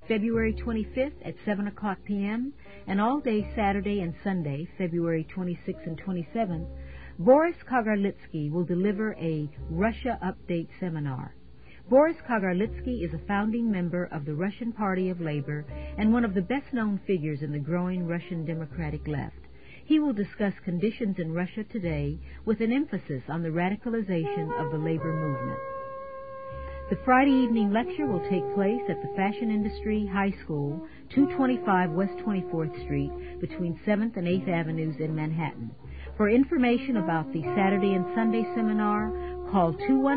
February 25th at 7 o'clock p.m., and all day Saturday and Sunday, February 26th and 27th, Boris Kagarlitsky will deliver a Russia Update seminar. Boris Kagarlitsky is a founding member of the Russian Party of Labor and one of the best-known figures in the growing Russian democratic left. He will discuss conditions in Russia today with an emphasis on the radicalization of the labor movement. The Friday evening lecture will take place at the Fashion Industry High School, 225 West 24th Street, between 7th and 8th Avenues in Manhattan. For information about the Saturday and Sunday seminar, call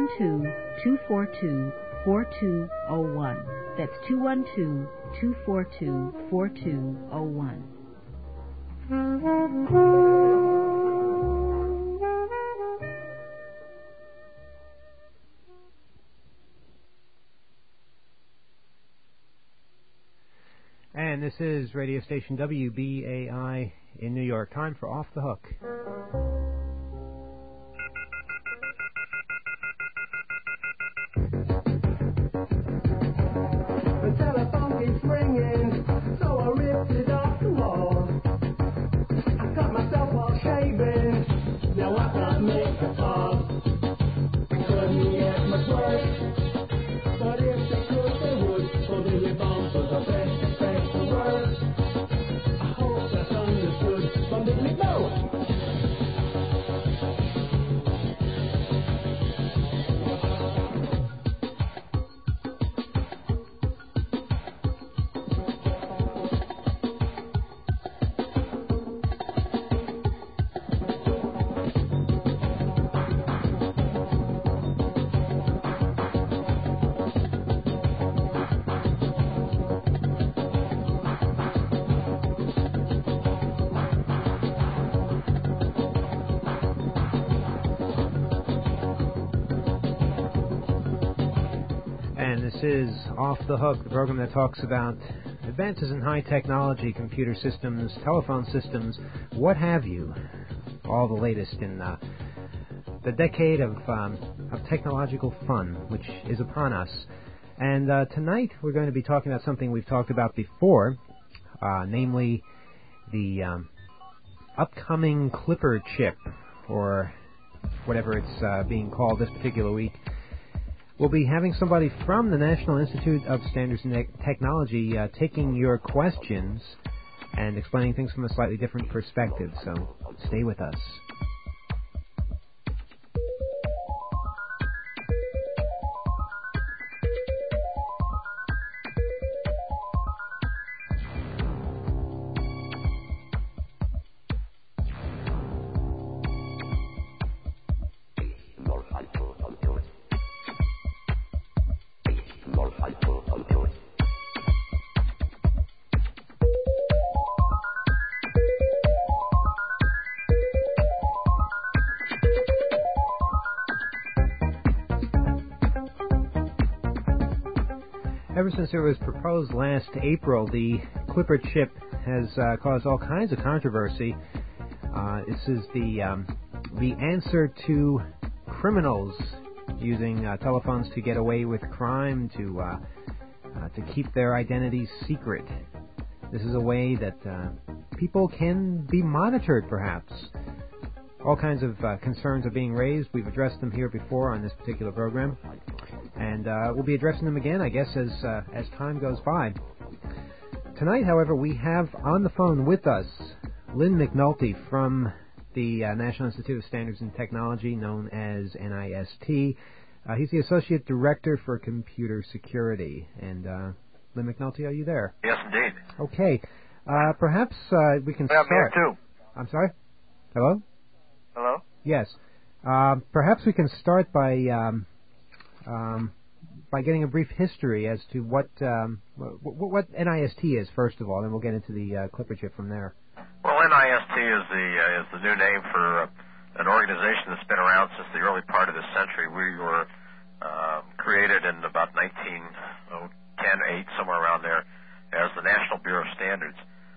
212-242-4201. That's 212-242-4201. And this is radio station WBAI in New York. Time for Off the Hook. The telephone keeps ringing, so I ripped it off the wall. I got myself all shaven, now I can't make a call. Couldn't get much worse, but if they could, they would. For the bomb was the best word. I hope that's understood. Some didn't know. This is Off the Hook, the program that talks about advances in high technology, computer systems, telephone systems, what have you. All the latest in the decade of technological fun, which is upon us. And tonight we're going to be talking about something we've talked about before, namely the upcoming Clipper chip, or whatever it's being called this particular week. We'll be having somebody from the National Institute of Standards and Technology taking your questions and explaining things from a slightly different perspective, so stay with us. Ever since it was proposed last April, the Clipper chip has caused all kinds of controversy. This is the answer to criminals using telephones to get away with crime, to keep their identities secret. This is a way that people can be monitored, perhaps. All kinds of concerns are being raised. We've addressed them here before on this particular program. And we'll be addressing them again, I guess, as time goes by. Tonight, however, we have on the phone with us Lynn McNulty from the National Institute of Standards and Technology, known as NIST. He's the Associate Director for Computer Security. And Lynn McNulty, are you there? Yes, indeed. Okay. Perhaps we can I'm start. here, too. I'm sorry? Hello? Hello? Yes. Perhaps we can start by getting a brief history as to what NIST is, first of all, then we'll get into the Clipper chip from there. Well, NIST is the new name for an organization that's been around since the early part of this century. We were created in about 1910, 8, somewhere around there, as the National Bureau of Standards.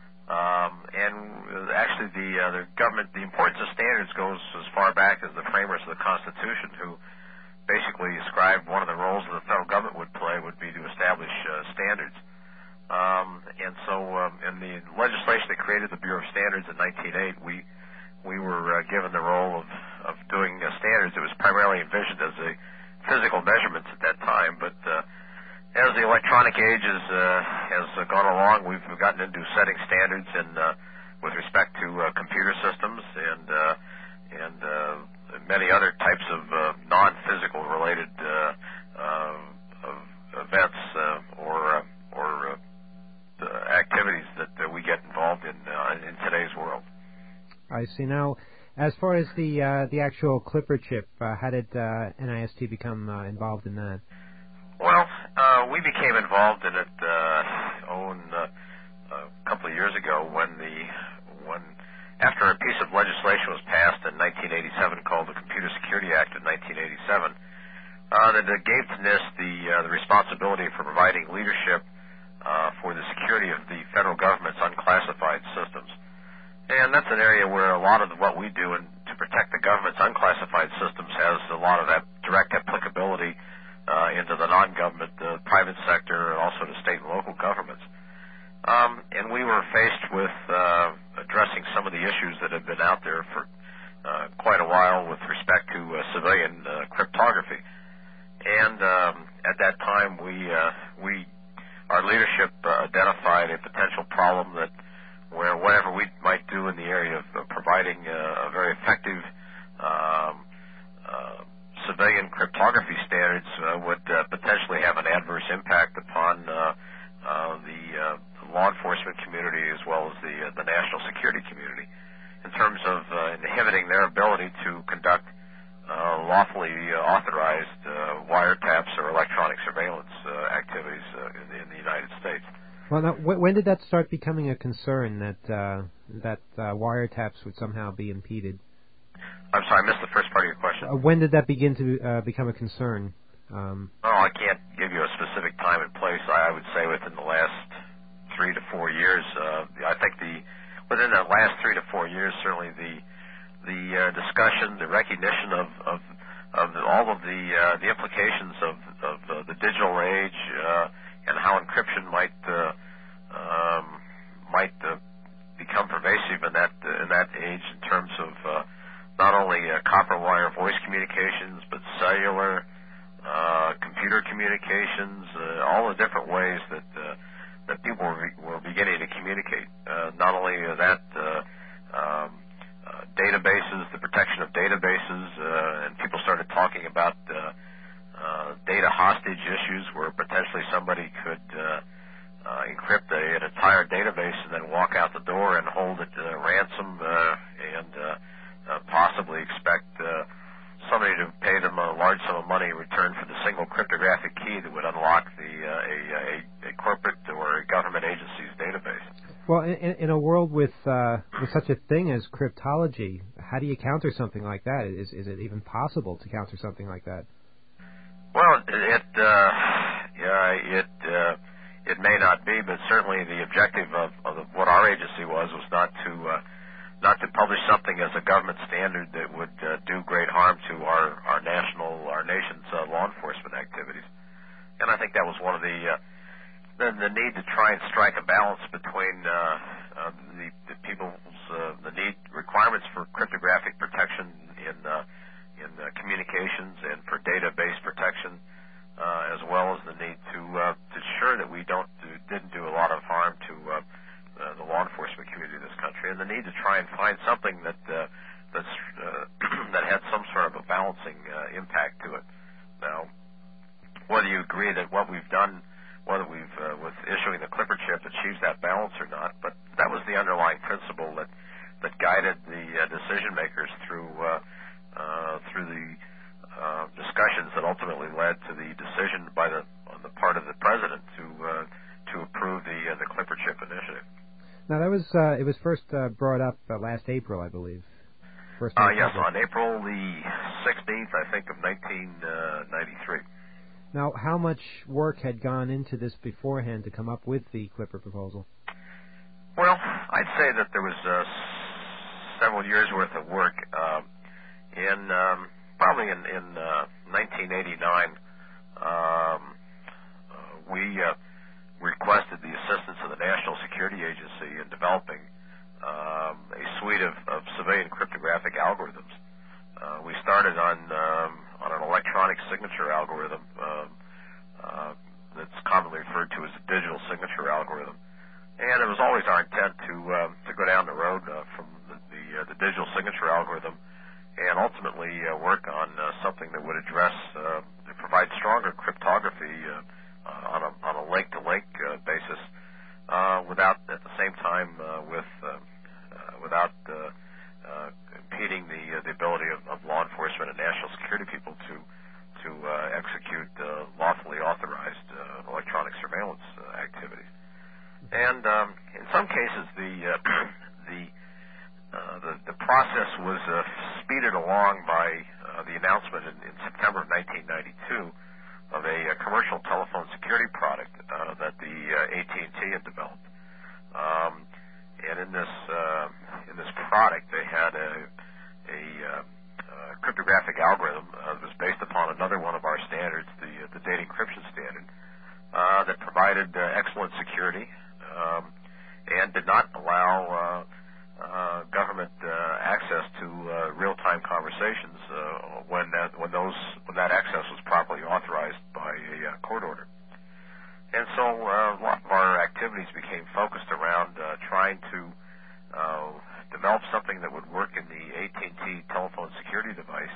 And actually, the government, the importance of standards goes as far back as the framers of the Constitution, who basically described one of the roles that the federal government would play would be to establish standards. created the Bureau of Standards in 1908, we were given the role of doing standards. It was primarily envisioned as a physical measurements at that time, but as the electronic age has gone along, we've gotten into setting standards with respect to computer systems and many other types of non-physical related events or activities that we get involved in today's world. I see. Now, as far as the actual Clipper chip, how did NIST become involved in that? Well, we became involved in it a couple of years ago when after a piece of legislation was passed in 1987 called the Computer Security Act of 1987 that gave to NIST the responsibility for providing leadership for the security of the federal government's unclassified systems. And that's an area where a lot of what we do to protect the government's unclassified systems has a lot of that direct applicability into the non-government, the private sector, and also to state and local governments. And we were faced with addressing some of the issues that have been out there for quite a while with respect to civilian cryptography. And at that time, our leadership identified a potential problem that where whatever we might do in the area of providing a very effective civilian cryptography standards would potentially have an adverse impact upon the law enforcement community as well as the national security community in terms of inhibiting their ability to conduct lawfully authorized wiretaps or electronic surveillance activities in the United States. Well, now, when did that start becoming a concern that wiretaps would somehow be impeded? I'm sorry, I missed the first part of your question. When did that begin to become a concern? I can't give you a specific time and place. I would say within the last 3 to 4 years. I think within the last 3 to 4 years, certainly the discussion, the recognition of all of the implications of the digital age and how encryption might become pervasive in that age in terms of not only copper wire voice communications but cellular, computer communications, all the different ways that people were beginning to communicate. Not only that, databases, the protection of databases, and people started talking about data hostage issues where potentially somebody could encrypt an entire database and then walk out the door and hold it ransom and possibly expect somebody to pay them a large sum of money in return for the single cryptographic key that would unlock a corporate or a government agency's database. Well, in a world with such a thing as cryptology, how do you counter something like that? Is it even possible to counter something like that? Well, it may not be, but certainly the objective of what our agency was not to publish something as a government standard that would do great harm to our nation's law enforcement activities. And I think that was one of the need to try and strike a balance between the people's the need requirements for cryptographic protection in communications and for database protection, as well as the need to ensure that we didn't do a lot of harm to the law enforcement community of this country, and the need to try and find something that had some sort of a balancing impact to it. Now, whether you agree that what we've done, whether we've with issuing the Clipper chip achieves that balance or not, but that was the underlying principle that guided the decision makers through the discussions that ultimately led to the decision on the part of the president to approve the Clipper chip initiative. Now that was it was first brought up last April, I believe. Yes, on April the 16th, I think, of 1993. Now, how much work had gone into this beforehand to come up with the Clipper proposal? Well, I'd say that there was several years' worth of work. Probably in 1989, we requested the assistance of the National Security Agency in developing algorithm that's commonly referred to as the digital signature algorithm. And it was always our intent to go down the road from the digital signature algorithm and ultimately work on something that would address, provide stronger cryptography on a link-to-link basis, without at the same time without impeding the ability of law enforcement and national security people to execute lawfully authorized electronic surveillance activities. And in some cases, the process was speeded along by the announcement in September of 1992 of a commercial telephone security product that the AT&T had developed. And in this product, they had a cryptographic algorithm that was based upon another one of our standards, the data encryption standard, that provided excellent security and did not allow government access to real-time conversations when that access was properly authorized by a court order. And so a lot of our activities became focused around trying to develop something that would work in the AT&T telephone security device,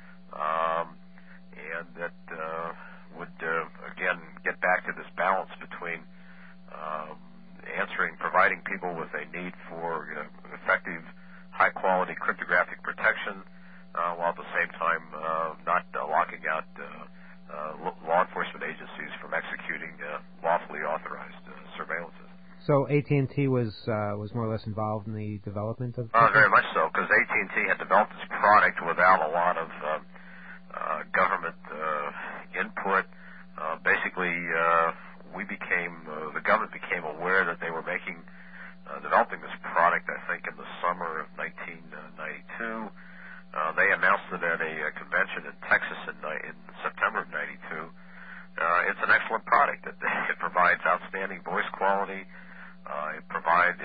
and that would again get back to this balance between providing people with a need for effective, high-quality cryptographic protection, while at the same time not locking out law enforcement agencies from executing lawfully authorized surveillances. So AT&T was more or less involved in the development of very much so, because AT&T had developed this product without a lot of government input. Basically, the government became aware that they were developing this product, I think, in the summer of 1992. They announced it at a convention in Texas in September of 92. It's an excellent product. It provides outstanding voice quality. It provides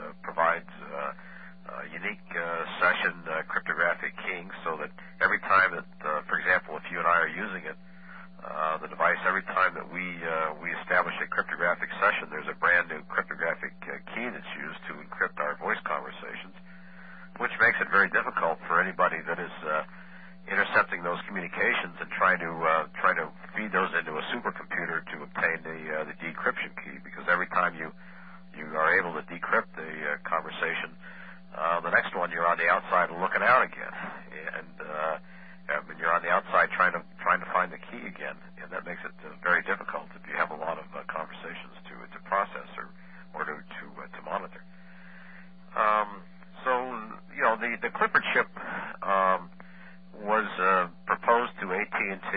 unique session cryptographic keying, so that every time that, for example, if you and I are using it, the device, every time that we establish a cryptographic session, there's a brand new cryptographic key that's used to encrypt our voice conversations, which makes it very difficult for anybody that is intercepting those communications and trying to feed those into a supercomputer to obtain the decryption key, because every time you are able to decrypt a conversation, the next one you're on the outside looking out again, and you're on the outside trying to find the key again, and that makes it very difficult if you have a lot of conversations to process or to monitor. So the Clipper chip was proposed to AT&T.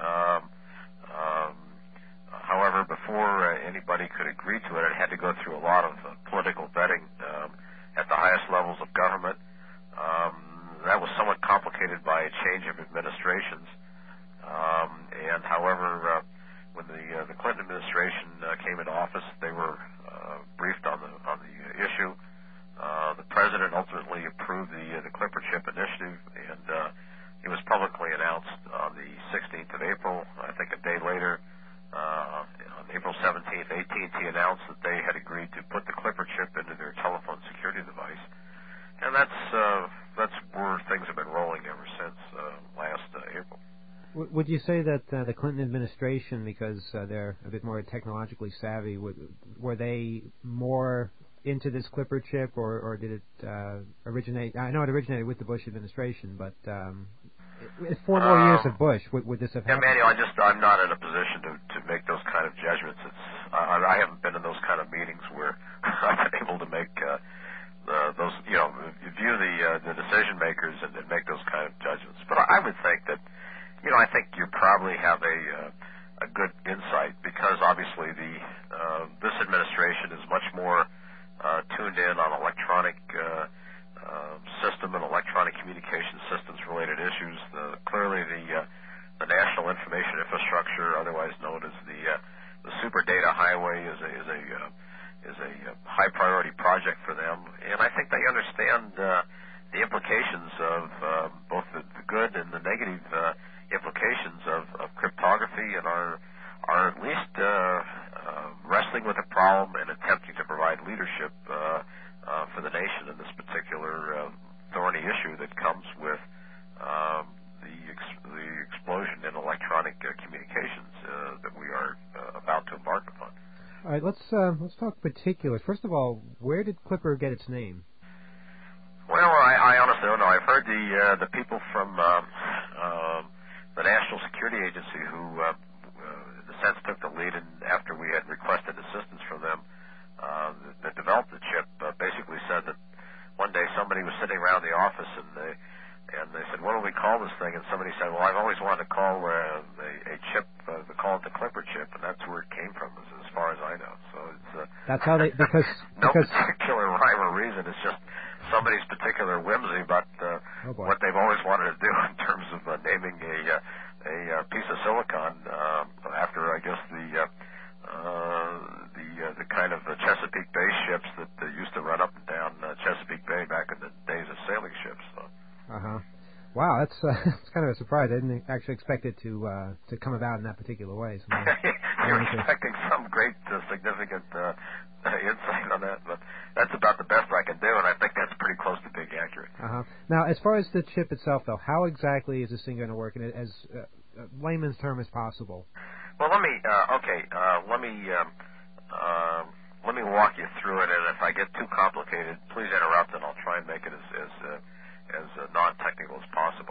However, before anybody could agree to it, it had to go through a lot of political vetting at the highest levels of government. That was somewhat complicated by a change of administrations. And however, when the Clinton administration came into office, they were briefed on the issue. The president ultimately approved the Clipper chip initiative, and it was publicly announced on the 16th of April. I think a day later, on April 17th, AT&T announced that they had agreed to put the Clipper chip into their telephone security device. And that's where things have been rolling ever since last April. Would you say that the Clinton administration, because they're a bit more technologically savvy, were they more into this Clipper chip, or did it originate? I know it originated with the Bush administration, but 4 more years of Bush, would this have happened? Yeah, Manuel, I'm not in a position to make those kind of judgments. I haven't been in those kind of meetings where I've been able to make those, view the decision makers and make those kind of judgments. But I would think that, I think you probably have a good insight, because obviously this administration is much more tuned in on electronic system and electronic communication systems related issues. Clearly the National Information Infrastructure, otherwise known as the Super Data Highway, is a high priority project for them, and I think they understand the implications of both the good and the negative implications of cryptography solemn and attempting to provide leadership for the nation in this particular thorny issue that comes with the explosion in electronic communications that we are about to embark upon. All right, let's talk particulars. First of all, where did Clipper get its name? Well, I honestly don't know. I've heard the people from the National Security Agency who, in a sense, took the lead, and after we had requested assistance from them, that developed the chip, basically said that one day somebody was sitting around the office and they said, "What do we call this thing?" And somebody said, "Well, I've always wanted to call a chip, call it the Clipper chip," and that's where it came from, as far as I know. So it's that's how they because no particular rhyme or reason. It's just somebody's particular whimsy about what they've always wanted to do in terms of naming a piece of silicon after, I guess, the kind of Chesapeake Bay ships that used to run up and down Chesapeake Bay back in the days of sailing ships. So. Wow, that's kind of a surprise. I didn't actually expect it to come about in that particular way. So you're expecting some great significant insight on that, but that's about the best I can do, and I think that's pretty close to being accurate. Now, as far as the chip itself, though, how exactly is this thing going to work in it as layman's term as possible? Well, let me walk you through it, and if I get too complicated, please interrupt, and I'll try and make it as non-technical as possible.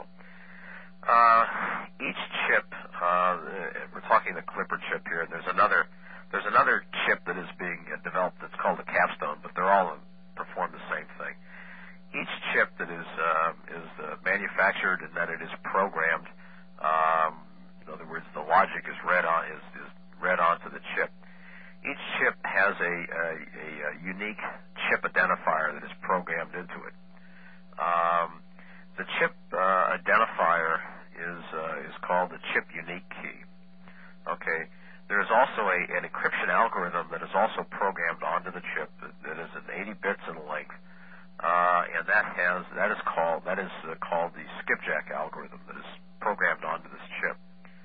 Each chip, we're talking the Clipper chip here, and there's another chip that is being developed that's called a Capstone, but they're all perform the same thing. Each chip that is manufactured and that it is programmed, in other words, the logic is read onto the chip. Each chip has a unique chip identifier that is programmed into it. The chip identifier is called the chip unique key. Okay. There is also an encryption algorithm that is also programmed onto the chip that is 80 bits in length, and that is called the skipjack algorithm that is programmed onto this chip.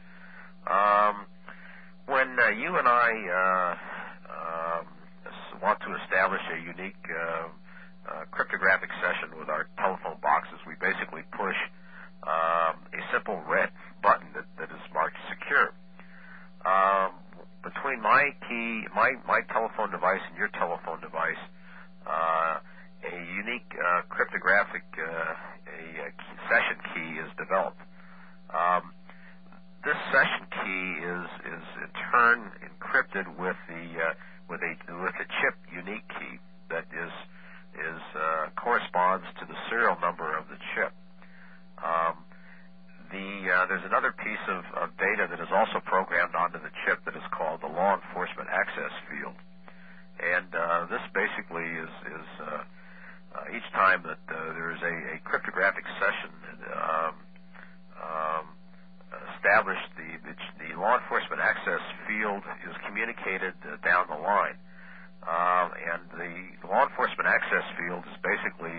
When you and I want to establish a unique cryptographic session with our telephone boxes, we basically push a simple red button that is marked secure. Between my telephone device and your telephone device, a unique cryptographic session key is developed. This session key is in turn encrypted with a chip unique key that corresponds to the serial number of the chip. There's another piece of data that is also programmed onto the chip that is called the law enforcement access field, and this basically is each time that there is a cryptographic session established, the law enforcement access field is communicated down the line, and the law enforcement access field is basically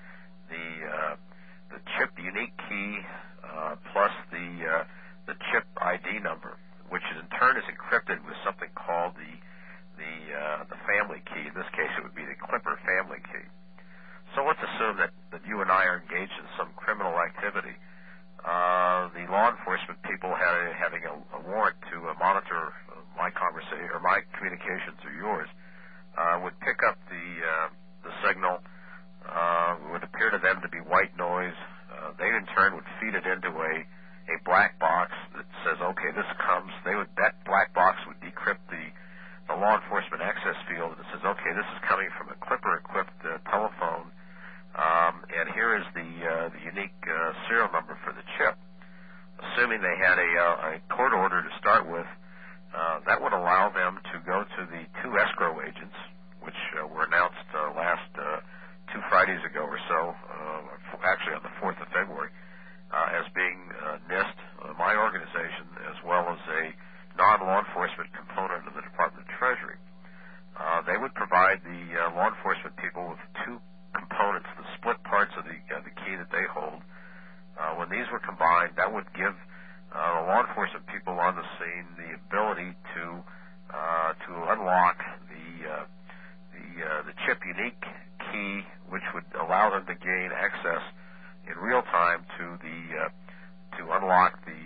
the chip unique key plus the chip ID number, which in turn is encrypted with something called the family key. In this case, it would be the Clipper family key. So let's assume that you and I are engaged in some criminal activity. The law enforcement people having a warrant to monitor my conversation or my communications or yours would pick up the signal. It would appear to them to be white noise. They in turn would feed it into a black box that says, okay, this comes. That black box would decrypt the law enforcement access field, and it says, okay, this is coming from a Clipper-equipped telephone, and here is the unique serial number for the chip. Assuming they had a court order to start with, that would allow them to go to the two escrow agents, which were announced last 2 Fridays ago or so, actually on the 4th of February, as being NIST, my organization, as well as a non-law enforcement component of the Department of Treasury. They would provide the law enforcement people with two components, the split parts of the key that they hold. When these were combined, that would give the law enforcement people on the scene the ability to unlock the allow them to gain access in real time to to unlock the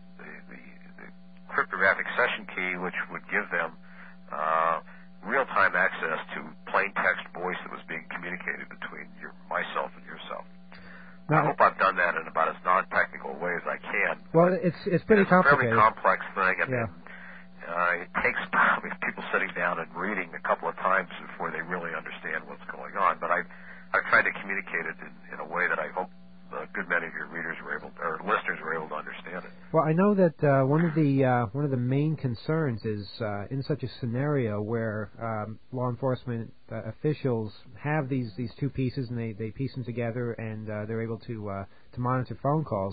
cryptographic session key, which would give them real-time access to plain text voice that was being communicated between myself and yourself. Now, I hope I've done that in about as non-technical a way as I can. Well, it's pretty complicated. It's a fairly complex thing, and yeah. It takes probably people sitting down and reading a couple of times before they really understand what's going on. But I've tried to communicate it in a way that I hope a good many of your readers or listeners were able to understand it. Well, I know that one of the main concerns is in such a scenario where law enforcement officials have these two pieces and they piece them together and they're able to monitor phone calls.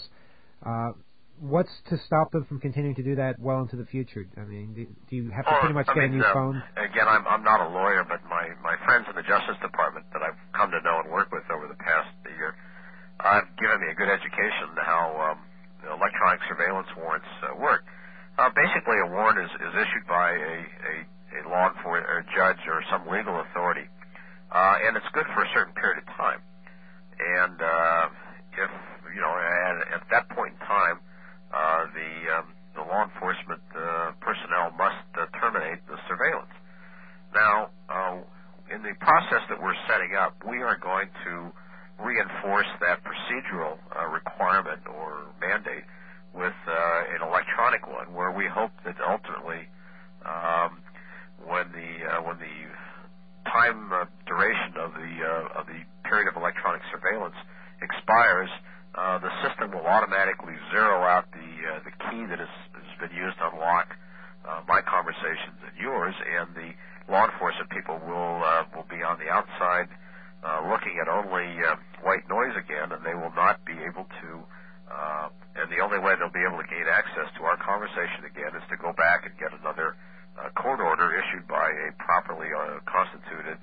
What's to stop them from continuing to do that well into the future? I mean, do you have to pretty much get a new phone? Again, I'm not a lawyer, but my friends in the Justice Department that I've come to know and work with over the past year have given me a good education on how electronic surveillance warrants work. Basically, a warrant is issued by a law enforcement or a judge or some legal authority, and it's good for a certain period of time. And if at that point in time, the law enforcement personnel must terminate the surveillance. Now, in the process that we're setting up, we are going to reinforce that procedural requirement or mandate with an electronic one, where we hope that ultimately, when the time duration of the period of electronic surveillance expires, the system will automatically zero out the key that has been used to unlock my conversations and yours, and the law enforcement people will be on the outside looking at only white noise again, and they will not be able to. And the only way they'll be able to gain access to our conversation again is to go back and get another court order issued by a properly constituted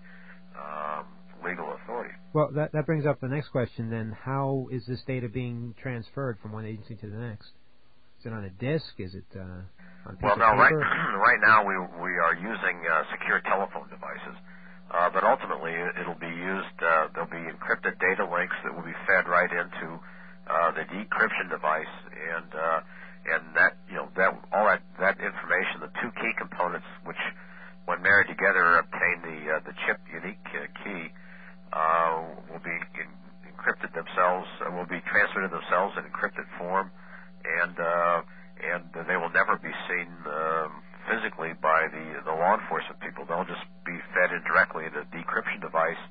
legal authority. Well, that brings up the next question then. How is this data being transferred from one agency to the next? Is it on a disk? Is it on a piece of paper? Right now we are using secure telephone devices, but ultimately it'll be used. There'll be encrypted data links that will be fed right into the decryption device, and that all that information, the two key components, which when married together obtain the chip unique key, will be encrypted themselves, will be transmitted themselves in encrypted form, and they will never be seen physically by the law enforcement people. They'll just be fed in directly into the decryption device,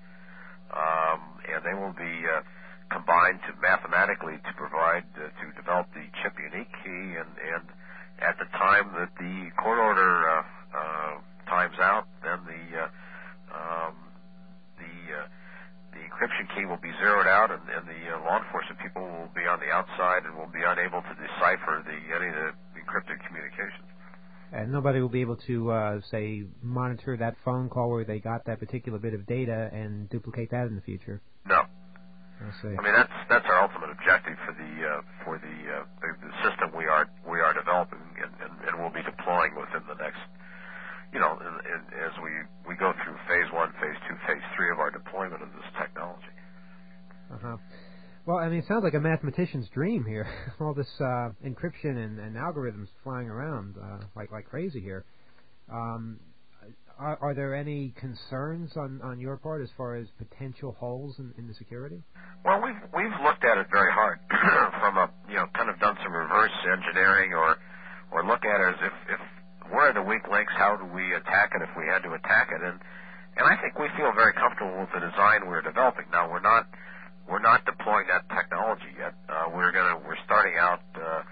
and they will be combined mathematically to provide to develop the chip unique key, and at the time that the court order times out, then the encryption key will be zeroed out, and the law enforcement people will be on the outside and will be unable to decipher any of the encrypted communications. And nobody will be able to, say, monitor that phone call where they got that particular bit of data and duplicate that in the future? No. I see. I mean, that's our ultimate objective for the system we are developing and will be deploying within the next, as we go through phase 1, phase 2, phase 3 of our deployment of this technology. Uh-huh. Well, I mean, it sounds like a mathematician's dream here. All this encryption and algorithms flying around like crazy here. Are there any concerns on your part as far as potential holes in the security? Well, we've looked at it very hard from kind of done some reverse engineering or look at it as if where are the weak links, how do we attack it if we had to attack it, and I think we feel very comfortable with the design we're developing. Now we're not deploying that technology yet. We're starting out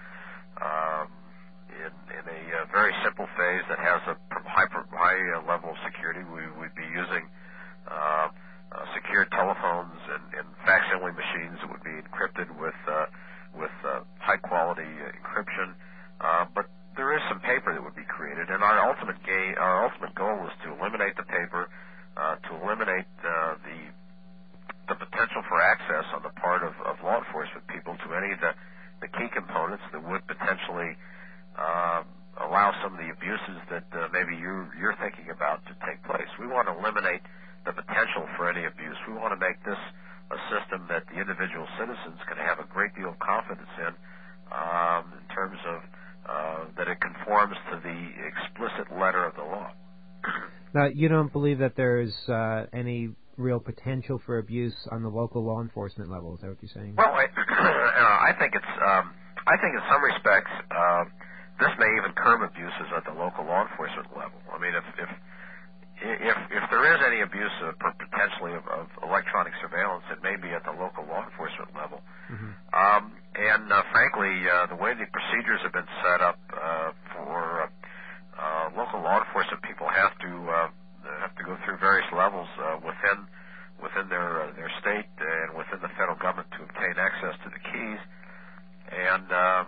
in a very simple phase that has a high level of security. We'd be using secure telephones and facsimile machines that would be encrypted with high quality encryption. But there is some paper that would be created, and our ultimate goal is to eliminate the paper, to eliminate the potential for access on the part of law enforcement people to any of the key components that would potentially allow some of the abuses that maybe you're thinking about to take place. We want to eliminate the potential for any abuse. We want to make this a system that the individual citizens can have a great deal of confidence in terms of that it conforms to the explicit letter of the law. Now, you don't believe that there's any real potential for abuse on the local law enforcement level? Is that what you're saying? Well, I think it's. I think in some respects, this may even curb abuses at the local law enforcement level. I mean, if there is any abuse potentially of electronic surveillance, it may be at the local law enforcement level. Mm-hmm. Frankly, the way the procedures have been set up for local law enforcement, people have to go through various levels within their state and within the federal government to obtain access to the keys, and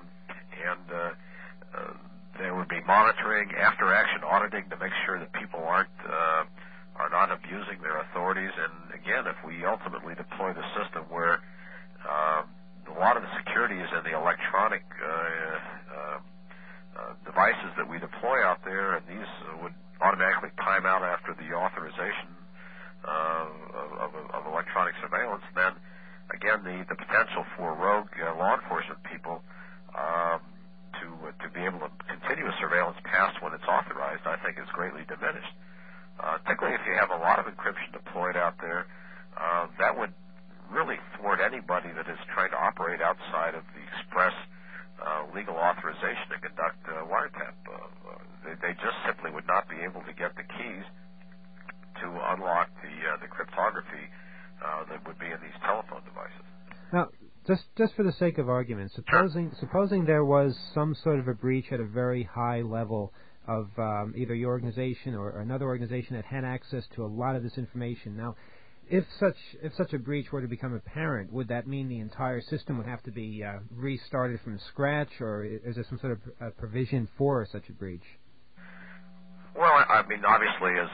there would be monitoring, after-action auditing to make sure that people are not abusing their authorities. And again, if we ultimately deploy the system where a lot of the security is in the electronic devices that we deploy out there, and these would automatically time out after the authorization of electronic surveillance, then again the potential for rogue law enforcement people to be able to continue a surveillance past when it's authorized, I think, is greatly diminished. Particularly if you have a lot of encryption deployed out there, that would really thwart anybody that is trying to operate outside of the express legal authorization to conduct wiretap. They just simply would not be able to get the keys to unlock the cryptography that would be in these telephone devices. Now, just for the sake of argument, supposing there was some sort of a breach at a very high level of either your organization or another organization that had access to a lot of this information. Now, if such a breach were to become apparent, would that mean the entire system would have to be restarted from scratch, or is there some sort of provision for such a breach? Well, I mean, obviously, as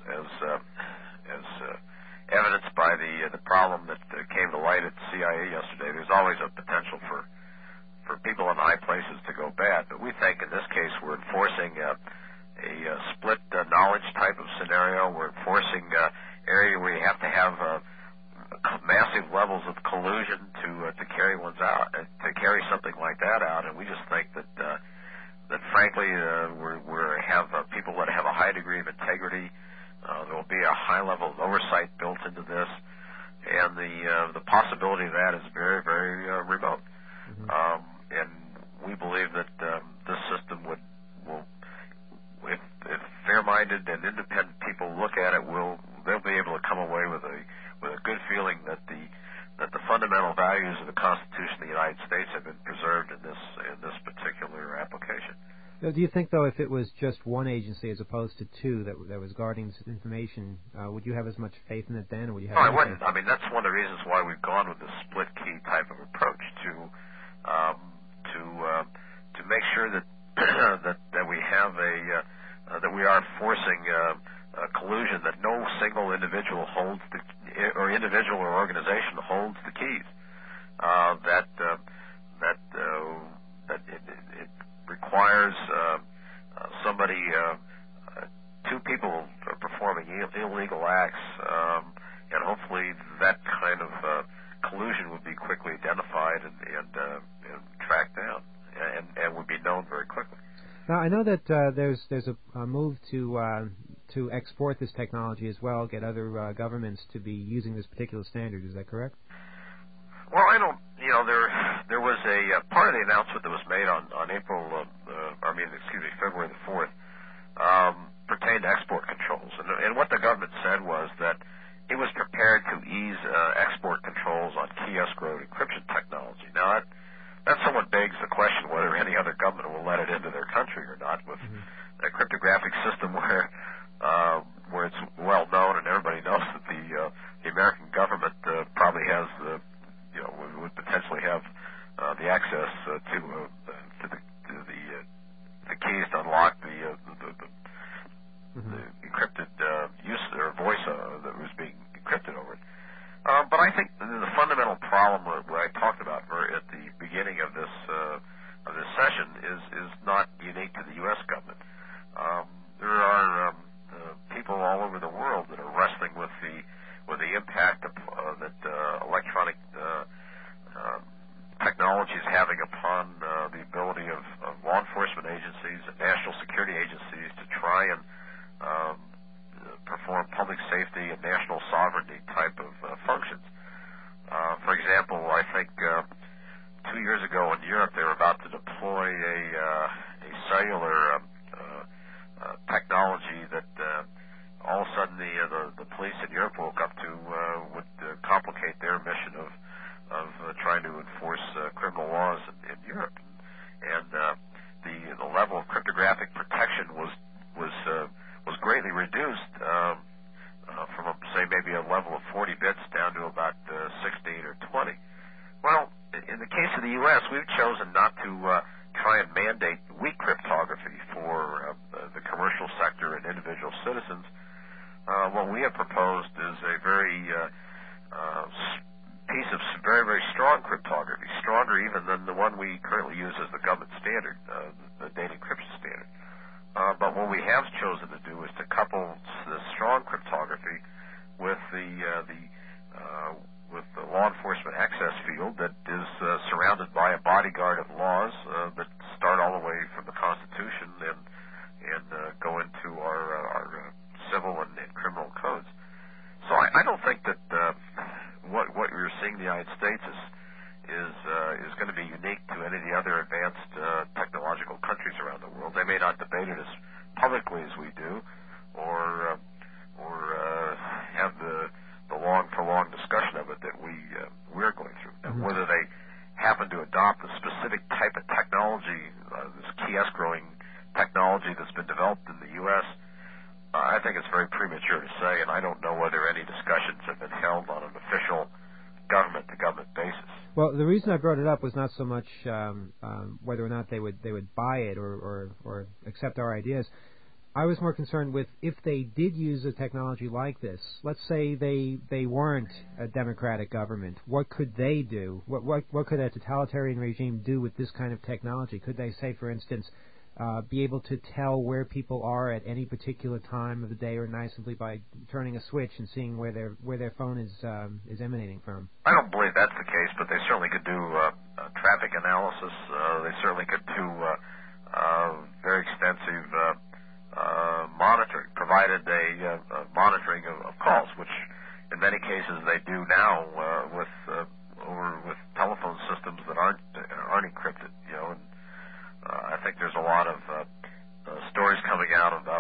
evidenced by the problem that came to light at CIA yesterday, there's always a potential for people in high places to go bad. But we think in this case we're enforcing a split knowledge type of scenario. We're enforcing area where you have to have massive levels of collusion to carry to carry something like that out. And we just think that frankly we have people that have a high degree of integrity. There will be a high level of oversight built into this, and the possibility of that is very, very remote. Mm-hmm. And we believe that this system will, if fair-minded and independent people look at it, they'll be able to come away with a good feeling that the fundamental values of the Constitution of the United States have been preserved in this particular application. Now, do you think, though, if it was just one agency as opposed to two that was guarding this information, would you have as much faith in it then, or would you have? No, I wouldn't. I mean, that's one of the reasons why we've gone with the split key type of approach to make sure that that we have that we are forcing collusion, that no single individual holds or organization holds the keys. That it requires somebody, two people performing illegal acts, and hopefully that kind of collusion would be quickly identified and tracked down, and would be known very quickly. Now, I know that there's a move to export this technology as well, get other governments to be using this particular standard. Is that correct? Well, I don't. You know, there was a part of the announcement that was made on February the 4th, pertained to export controls, and what the government said was that it was prepared to ease export controls on key escrow encryption technology. Now that somewhat begs the question whether any other government will let it into their country or not, with a cryptographic system where it's well known and everybody knows that the American government probably has would potentially have the access to the keys to unlock the encrypted use or voice that was being encrypted over it. But I think the fundamental problem what I talked about at the beginning of this session is not unique to the U.S. government. There are people all over the world safety and national sovereignty type of functions. For example, I think 2 years ago in Europe they were about to deploy a cellular technology that all of a sudden the police in Europe woke up to would complicate their mission of trying to enforce criminal laws in Europe, and the level of cryptographic protection was greatly reduced from say maybe a level of 40 bits down to about 16 or 20. Well, in the case of the U.S., we've chosen not to try and mandate weak cryptography for the commercial sector and individual citizens. What we have proposed is a piece of very, very strong cryptography, stronger even than the one we currently use as the government standard, the data encryption standard. But what we have chosen to do is to couple the strong cryptography with the law enforcement access field that is surrounded by a bodyguard of laws that start all the way from the Constitution and go into our civil and criminal codes. So I don't think that what you're seeing in the United States is going to be unique to any of the other advanced technological countries around the world. They may not debate it as publicly as we do, or have the long, prolonged discussion of it that we're going through. And whether they happen to adopt a specific type of technology, this kiosk growing technology that's been developed in the U.S., I think it's very premature to say, and I don't know whether any discussions have been held on an official government-to-government basis. Well, the reason I brought it up was not so much whether or not they would buy it or accept our ideas. I was more concerned with if they did use a technology like this. Let's say they weren't a democratic government. What could they do? What could a totalitarian regime do with this kind of technology? Could they say, for instance, be able to tell where people are at any particular time of the day or night simply by turning a switch and seeing where their phone is emanating from? I don't believe that's the case, but they certainly could do traffic analysis. They certainly could do very extensive monitoring, provided a monitoring of calls, which in many cases they do now with telephone systems that aren't encrypted. And I think there's a lot of stories coming out about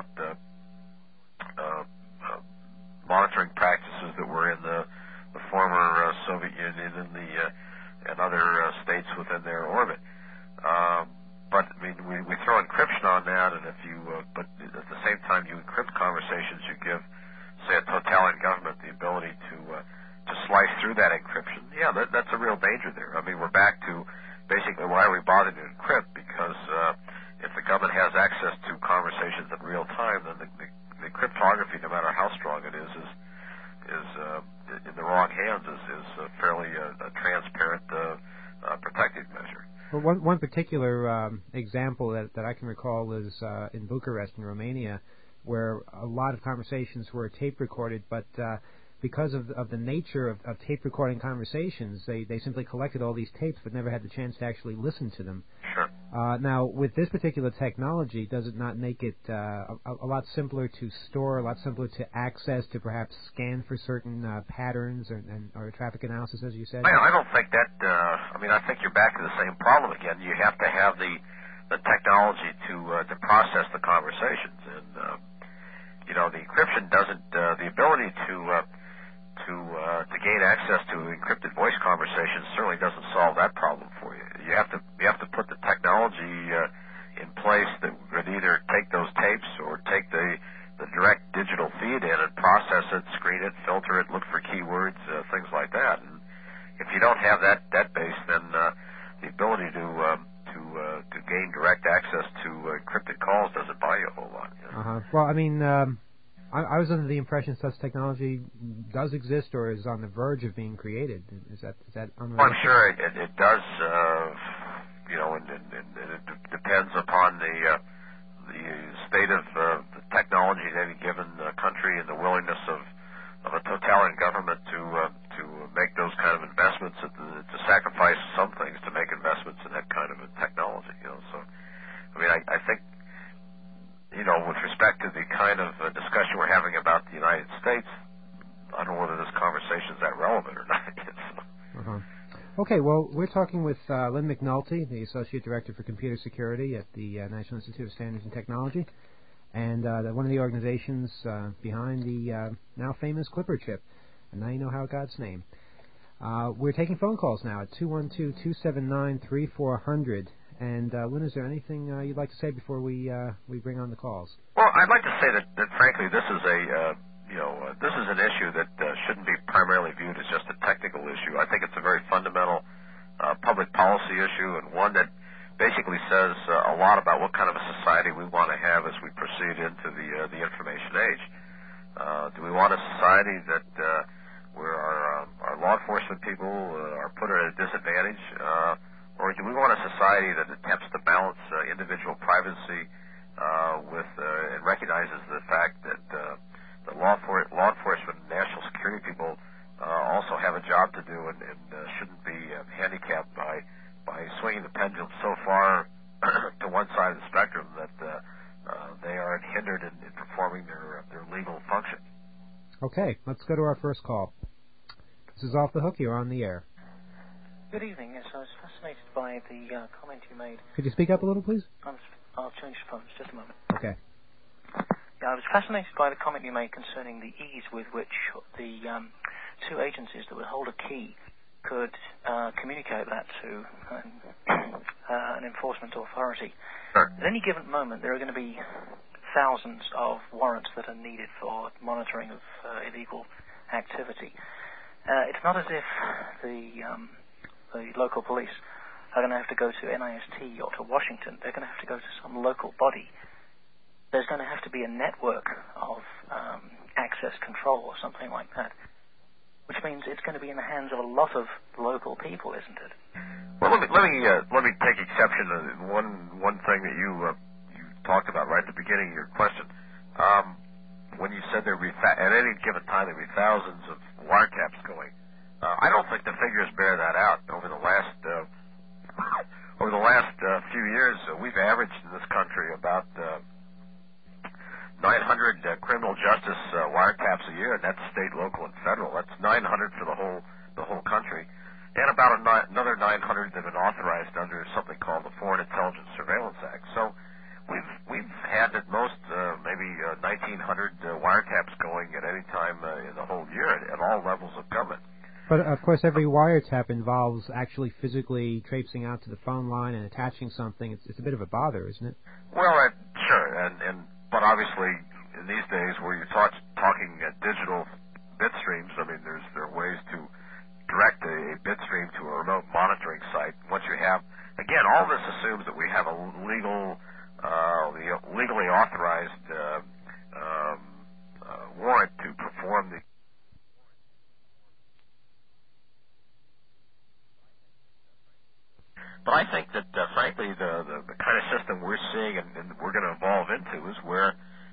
monitoring practices that were in the former Soviet Union and other states within their orbit. But I mean, we throw encryption on that, and but at the same time you encrypt conversations, you give, say, a totalitarian government the ability to slice through that encryption. Yeah, that's a real danger there. I mean, we're back to basically why are we bothering to encrypt? Because if the government has access to conversations in real time, then the cryptography, no matter how strong it is in the wrong hands, is fairly a transparent protective measure. Well, one particular example that I can recall is in Bucharest in Romania, where a lot of conversations were tape recorded, but because of the nature of tape recording conversations, they simply collected all these tapes but never had the chance to actually listen to them. Sure. Now, with this particular technology, does it not make it a lot simpler to store, a lot simpler to access, to perhaps scan for certain patterns or traffic analysis, as you said? I don't think that. I think you're back to the same problem again. You have to have the technology to process the conversations, and the encryption doesn't. The ability to gain access to encrypted voice conversations certainly doesn't solve that problem for you. You have to put the technology in place that would either take those tapes or take the direct digital feed in and process it, screen it, filter it, look for keywords, things like that. And if you don't have that base, then the ability to gain direct access to encrypted calls doesn't buy you a whole lot. Well, I mean, I was under the impression such technology does exist or is on the verge of being created. Is that unrealistic? Well, I'm sure it does. And it depends upon the state of the technology in any given country and the willingness of a totalitarian government to make those kind of investments, to sacrifice some things to make investments in that kind of a technology. So I think. With respect to the kind of discussion we're having about the United States, conversation is that relevant or not. Uh-huh. Okay, well, we're talking with Lynn McNulty, the Associate Director for Computer Security at the National Institute of Standards and Technology, and one of the organizations behind the now famous Clipper chip. And now you know how it got its name. We're taking phone calls now at 212-279-3400. And Lynn, is there anything you'd like to say before we bring on the calls? Well, I'd like to say that frankly, this is this is an issue that shouldn't be primarily viewed as just a technical issue. I think it's a very fundamental public policy issue, and one that basically says a lot about what kind of a society we want to have as we proceed into the information age. Do we want a society that where our law enforcement people are put at a disadvantage, or do we want a society that attempts to balance individual privacy with and recognizes the fact that the law enforcement and national security people also have a job to do and shouldn't be handicapped by swinging the pendulum so far to one side of the spectrum that they are hindered in performing their legal function. Okay, let's go to our first call. This is Off the Hook. You're on the air. Good evening. Yes, I was fascinated by the comment you made. Could you speak up a little, please? I'll change phones. Just a moment. Okay. Yeah, I was fascinated by the comment you made concerning the ease with which the two agencies that would hold a key could communicate that to an enforcement authority. Sure. At any given moment, there are going to be thousands of warrants that are needed for monitoring of illegal activity. It's not as if the local police are going to have to go to NIST or to Washington. They're going to have to go to some local body. There's going to have to be a network of access control or something like that, which means it's going to be in the hands of a lot of local people, isn't it? Well, let me take exception to one thing that you talked about right at the beginning of your question. When you said there'd be at any given time there'd be thousands of wiretaps going, I don't think the figures bear that out. Over the last few years, we've averaged in this country about 900 criminal justice wiretaps a year, and that's state, local, and federal. That's 900 for the whole country, and about another 900 that have been authorized under something called the Foreign Intelligence Surveillance Act. So we've had at most maybe 1,900 wiretaps going at any time in the whole year at all levels of government. But, of course, every wiretap involves actually physically traipsing out to the phone line and attaching something. It's a bit of a bother, isn't it? Well, sure, but obviously in these days where you're talking digital bit streams, I mean, there are ways to direct a bit stream to a remote monitoring site. Once you have, again, all this assumes that we have a legally authorized warrant to perform the. But I think that, frankly, the kind of system we're seeing and we're going to evolve into is where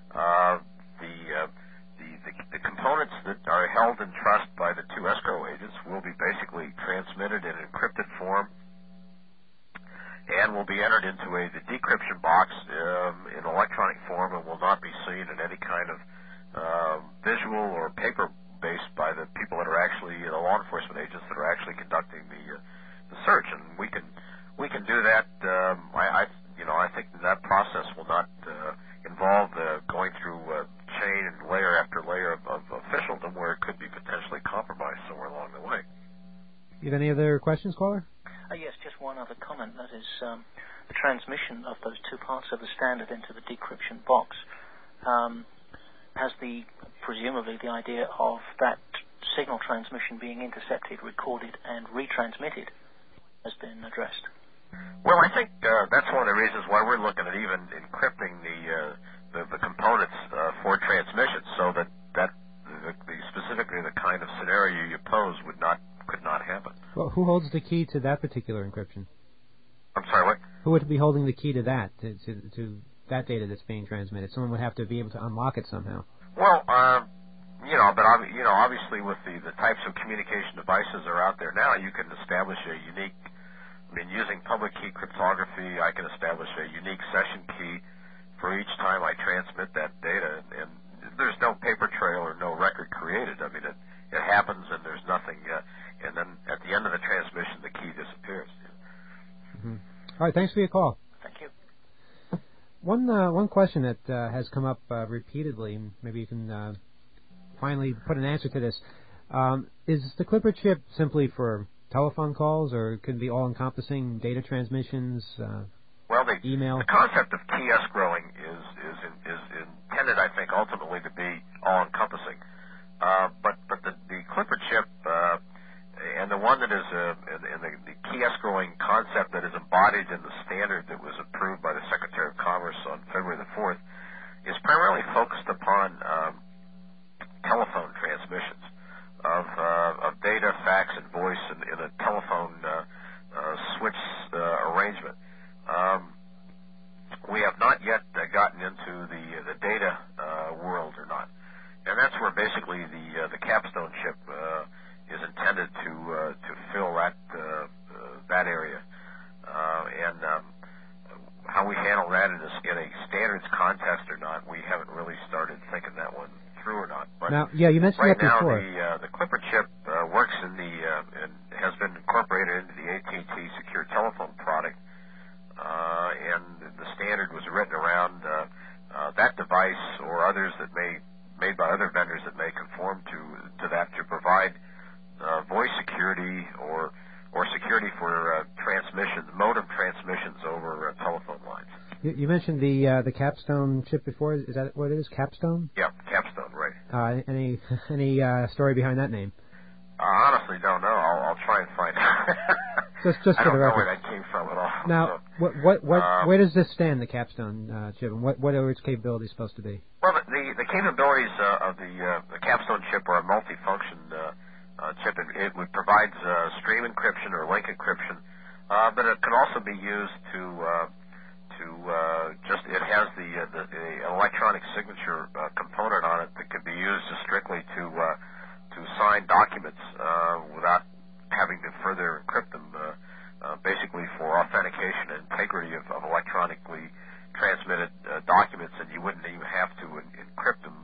the components that are held in trust by the two escrow agents will be basically transmitted in encrypted form and will be entered into the decryption box in electronic form and will not be seen in any kind of visual or paper-based by the people that are actually the law enforcement agents that are actually conducting the search. And we can do that. I think that process will not involve going through chain and layer after layer of officialdom where it could be potentially compromised somewhere along the way. You have any other questions, caller? Yes, just one other comment. That is the transmission of those two parts of the standard into the decryption box has presumably the idea of that signal transmission being intercepted, recorded, and retransmitted has been addressed. Well, I think that's one of the reasons why we're looking at even encrypting the components for transmission, so that specifically the kind of scenario you pose could not happen. Well, who holds the key to that particular encryption? I'm sorry, what? Who would be holding the key to that, to that data that's being transmitted? Someone would have to be able to unlock it somehow. Well, obviously with the types of communication devices that are out there now, you can establish a unique. I mean, using public key cryptography, I can establish a unique session key for each time I transmit that data, and there's no paper trail or no record created. I mean, it happens, and All right, thanks for your call. Thank you. One question that has come up repeatedly, maybe you can finally put an answer to this. Is the Clipper chip simply for telephone calls, or could it be all-encompassing data transmissions, Well, email? The concept of key escrowing is intended, I think, ultimately to be all-encompassing. But the Clipper chip and the one that is in the key escrowing concept that is embodied in the standard that was approved by the Secretary of Commerce on February the 4th is primarily focused upon telephone transmissions of data, fax, and voice in a telephone switch arrangement. We have not yet gotten into the data world or not, and that's where basically the capstone chip is intended to fill that area, and how we handle that in a standards context or not, we haven't really started thinking that one through or not. But now, yeah, you mentioned right that before. now the Clipper chip works in and has been incorporated into the AT&T secure telephone product, and the standard was written around that device or others that made by other vendors that may conform to that to provide voice security or security for modem transmissions over telephone lines. You mentioned the capstone chip before. Is that what it is? Capstone? Yeah, capstone, right. Any story behind that name? I honestly don't know. I'll try and find out. just I for don't the know record. where that came from at all. Now, so, where does this stand, the capstone chip, and what are its capabilities supposed to be? Well, the capabilities of the capstone chip are a multifunction chip. It provides stream encryption or link encryption, but it can also be used to it has the electronic signature component on it that can be used just strictly to sign documents without having to further encrypt them, basically for authentication and integrity of electronically transmitted documents, and you wouldn't even have to encrypt them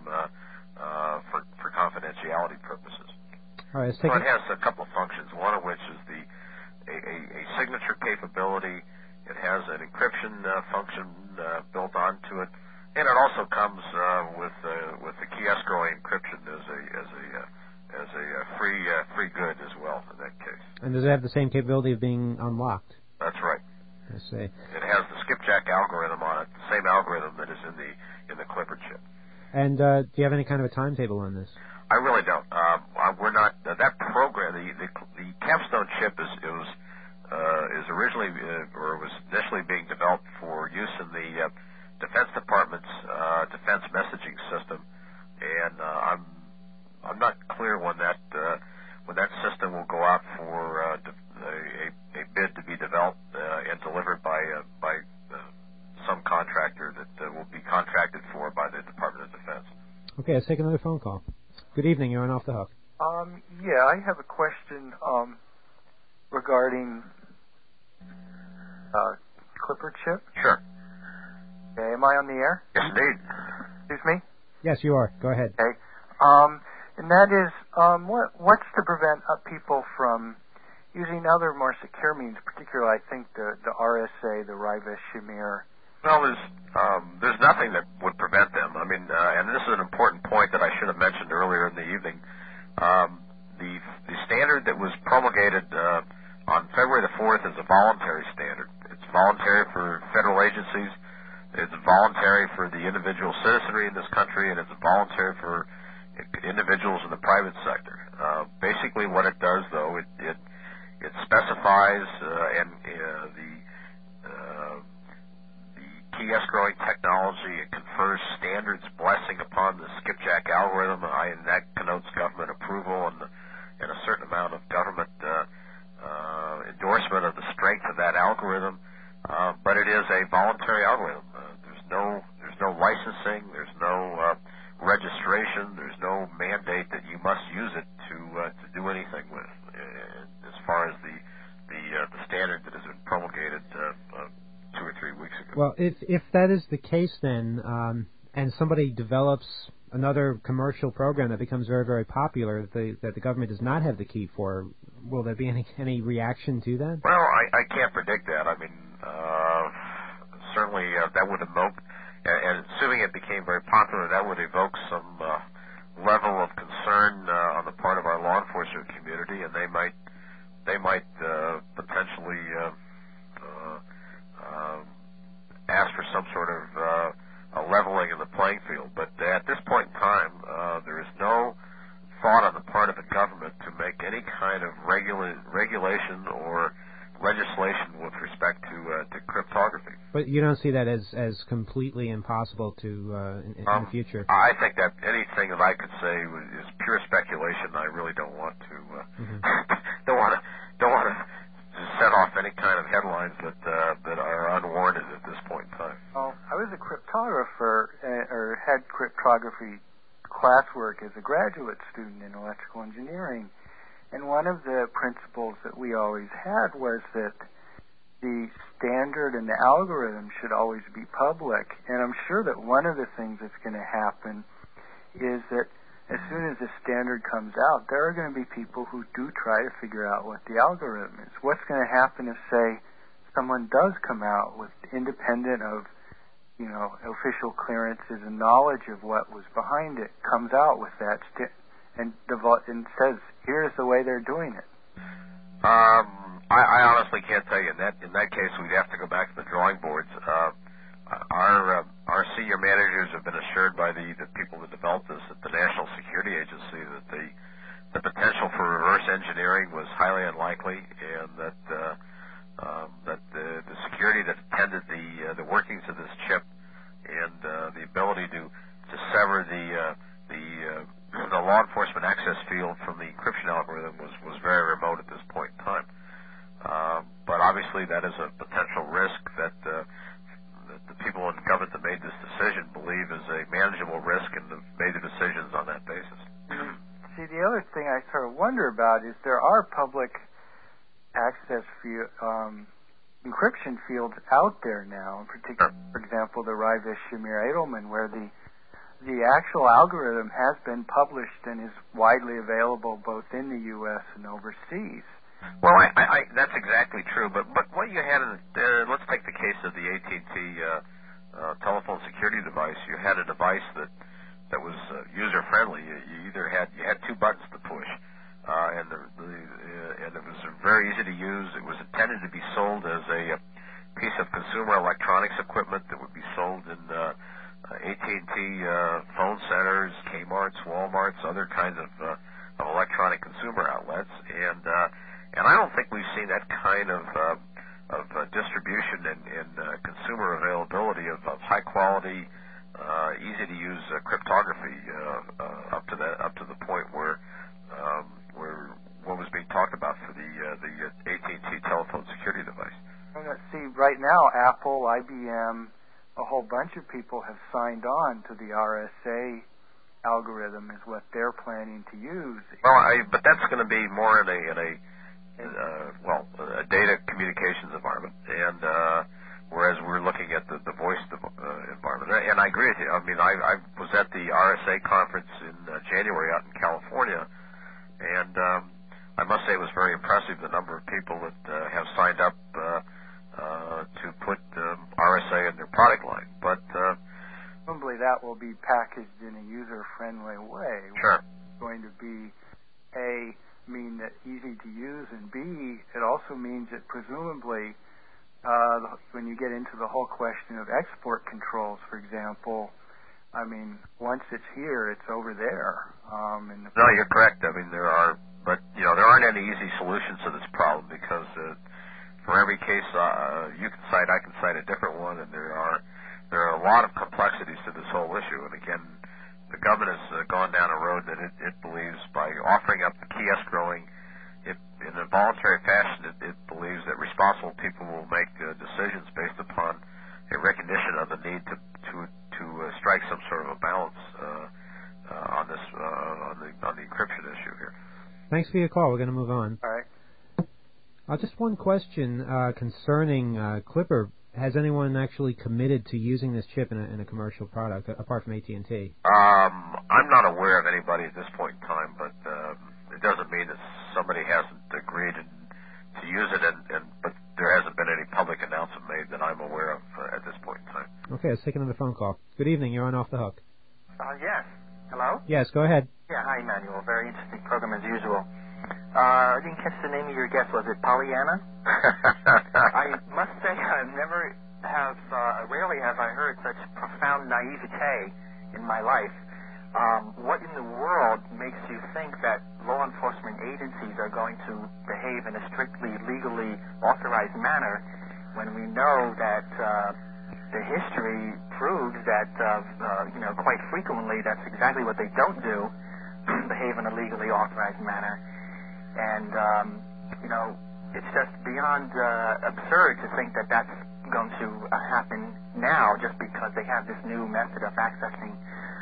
for confidentiality purposes. All right, So it has a couple of functions, one of which is a signature capability. It has an encryption function built onto it, and it also comes with the key escrowing encryption as a free good as well in that case. And does it have the same capability of being unlocked? That's right. I see. It has the skipjack algorithm on it, the same algorithm that is in the Clipper chip. And do you have any kind of a timetable on this? I really don't. We're not that program. The capstone chip is originally or was initially being developed for use in the Defense Department's defense messaging system, and I'm not clear when that system will go out for a bid to be developed and delivered by some contractor that will be contracted for by the Department of Defense. Okay, let's take another phone call. Good evening. You're on Off the Hook. Yeah, I have a question regarding Clipper chip. Sure. Okay, am I on the air? Yes, indeed. Excuse me? Yes, you are. Go ahead. Okay. And that is, what's to prevent people from using other more secure means, particularly I think the RSA, the Rives Shamir? Well, there's nothing that would prevent them. I mean, and this is an important point that I should have mentioned earlier in the evening. The standard that was promulgated on February the 4th is a voluntary standard. It's voluntary for federal agencies. It's voluntary for the individual citizenry in this country, and it's voluntary for individuals in the private sector. Basically, what it does, though, it specifies the key escrowing technology. It confers standards blessing upon the skipjack algorithm, and that connotes government approval and a certain amount of government endorsement of the strength of that algorithm. But it is a voluntary algorithm. There's no licensing. There's no registration. There's no mandate that you must use it to do anything with. As far as the standard that has been promulgated 2 or 3 weeks ago. Well, if that is the case, then, and somebody develops another commercial program that becomes very, very popular that the government does not have the key for, will there be any reaction to that? Well, I can't predict that. I mean, certainly that would evoke, and assuming it became very popular, that would evoke some level of concern on the part of our law enforcement community, and they might potentially ask for some sort of a leveling of the playing field. But at this point in time, there is no thought on the part of the government to make any kind of regulation or legislation with respect to cryptography. But you don't see that as completely impossible to in the future? I think that anything that I could say is pure speculation. I really don't want to don't want to set off any kind of headlines that are unwarranted at this point in time. Well, I was a cryptographer or had cryptography classwork as a graduate student in electrical engineering. And one of the principles that we always had was that the standard and the algorithm should always be public. And I'm sure that one of the things that's going to happen is that as soon as the standard comes out, there are going to be people who do try to figure out what the algorithm is. What's going to happen if, say, someone does come out with independent of, official clearances and knowledge of what was behind it, comes out with that and says, here's the way they're doing it? I honestly can't tell you. In that case, we'd have to go back to the drawing boards. Our senior managers have been assured by the people that developed this at the National Security Agency that the potential for reverse engineering was highly unlikely, and that the security that attended the workings of this chip and the ability to sever the law enforcement access field from the encryption algorithm was very remote at this point in time. But obviously that is a potential risk that the people in government that made this decision believe is a manageable risk and have made the decisions on that basis. See, the other thing I sort of wonder about is there are public access encryption fields out there now, in particular, for example, the Rives Shamir Edelman, where the actual algorithm has been published and is widely available both in the U.S. and overseas. Well, that's exactly true. But what you had, let's take the case of the AT&T telephone security device. You had a device that was user friendly. You had two buttons to push, and it was very easy to use. It was intended to be sold as a piece of consumer electronics equipment that would be sold in AT&T phone centers, Kmart's, Walmart's, other kinds of electronic consumer outlets, and I don't think we've seen that kind of distribution and consumer availability of high quality, easy to use cryptography up to the point where what was being talked about for the AT&T telephone security device. See, right now, Apple, IBM, a whole bunch of people have signed on to the RSA algorithm is what they're planning to use. Well, but that's going to be more in a data communications environment, and whereas we're looking at the voice environment. And I agree with you. I mean, I was at the RSA conference in January out in California, and I must say it was very impressive, the number of people that have signed up to put RSA in their product line. But presumably that will be packaged in a user-friendly way. Sure. It's going to be mean that easy to use, and B, it also means that presumably when you get into the whole question of export controls, for example, I mean, once it's here, it's over there. No, you're correct. I mean, there aren't any easy solutions to this problem because for every case you can cite, I can cite a different one, and there are a lot of complexities to this whole issue. And again, the government has gone down a road that it believes by offering up the key escrowing in a voluntary fashion, it believes that responsible people will make decisions based upon a recognition of the need to strike some sort of a balance on the encryption issue here. Thanks for your call. We're going to move on. All right. Just one question concerning Clipper. Has anyone actually committed to using this chip in a commercial product, apart from AT&T? I'm not aware of anybody at this point in time, but it doesn't mean that somebody hasn't agreed to use it, but there hasn't been any public announcement made that I'm aware of at this point in time. Okay, let's take another phone call. Good evening. You're on Off the Hook. Yes. Hello? Yes, go ahead. Yeah, hi, Emmanuel. Very interesting program as usual. I didn't catch the name of your guest. Was it Pollyanna? I must say rarely have I heard such profound naivete in my life. What in the world makes you think that law enforcement agencies are going to behave in a strictly legally authorized manner when we know that the history proves that, quite frequently that's exactly what they don't do, behave in a legally authorized manner. And, it's just beyond absurd to think that that's going to happen now just because they have this new method of accessing,